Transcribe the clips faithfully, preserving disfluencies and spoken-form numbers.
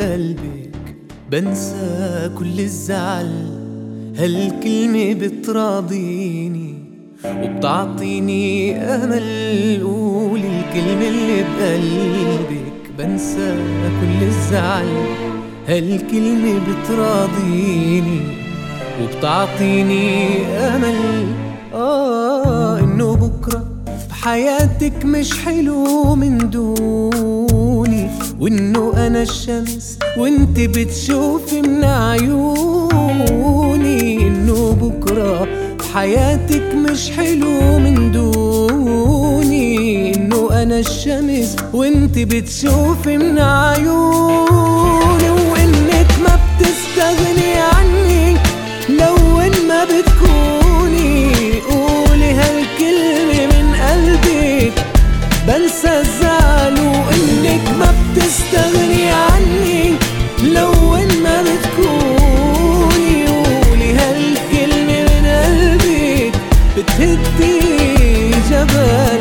بقلبك بنسى كل الزعل. هالكلمة بتراضيني وبتعطيني أمل. قولي الكلمة اللي بقلبك بنسى كل الزعل. هالكلمة بتراضيني وبتعطيني أمل. آه إنه بكرة بحياتك مش حلو من دوني، وإنه أنا الشمس وإنت بتشوفي من عيوني. إنه بكرة بحياتك مش حلو من دوني، إنه أنا الشمس وإنت بتشوفي من عيوني. وإنك ما بتستغني عني لو إن ما بتكوني. قولي هالكلمة من قلبك بنسى الزعل. وإنك ما بتستغني عني لو إن ما بتكوني. قولي هالكلمة من قلبك بتهدي جبل.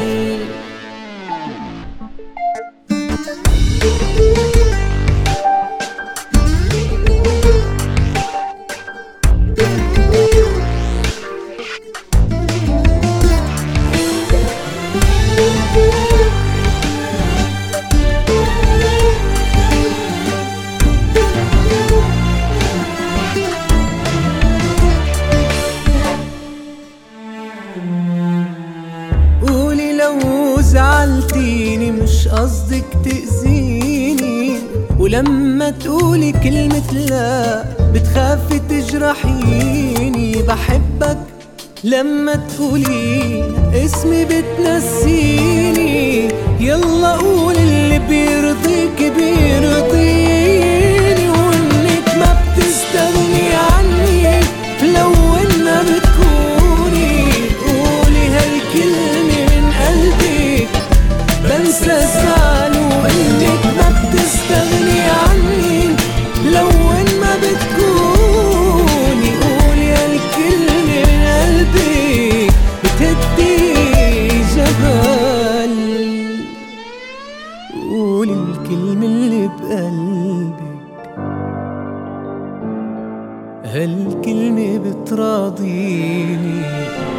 قولي لو زعلتيني مش قصدك تأذيني، ولما تقولي كلمة لا بتخافي تجرحيني. بحبك لما تقولي اسمي بتنسيني. يلا قول اللي بيرضيك بيرضيني. وإنك ما بتستغني عني لو إن ما بتكوني. قولي هالكلمة من قلبك بنسى الزعل. وإنك ما بتستغني عني لو إن ما بتكوني. قولي هالكلمة من قلبك بتهدي جبل. قولي الكلمة اللي بقلبك هالكلمة بتراضيني